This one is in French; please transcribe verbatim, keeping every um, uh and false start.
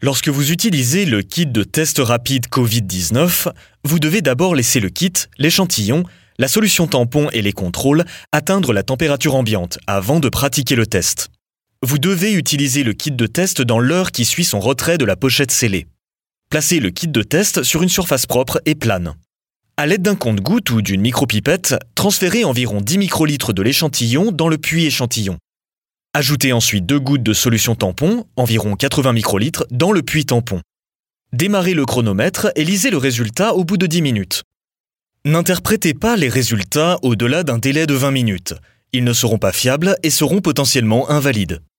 Lorsque vous utilisez le kit de test rapide covid dix-neuf, vous devez d'abord laisser le kit, l'échantillon, la solution tampon et les contrôles atteindre la température ambiante avant de pratiquer le test. Vous devez utiliser le kit de test dans l'heure qui suit son retrait de la pochette scellée. Placez le kit de test sur une surface propre et plane. À l'aide d'un compte-gouttes ou d'une micropipette, transférez environ dix microlitres de l'échantillon dans le puits échantillon. Ajoutez ensuite deux gouttes de solution tampon, environ quatre-vingts microlitres, dans le puits tampon. Démarrez le chronomètre et lisez le résultat au bout de dix minutes. N'interprétez pas les résultats au-delà d'un délai de vingt minutes. Ils ne seront pas fiables et seront potentiellement invalides.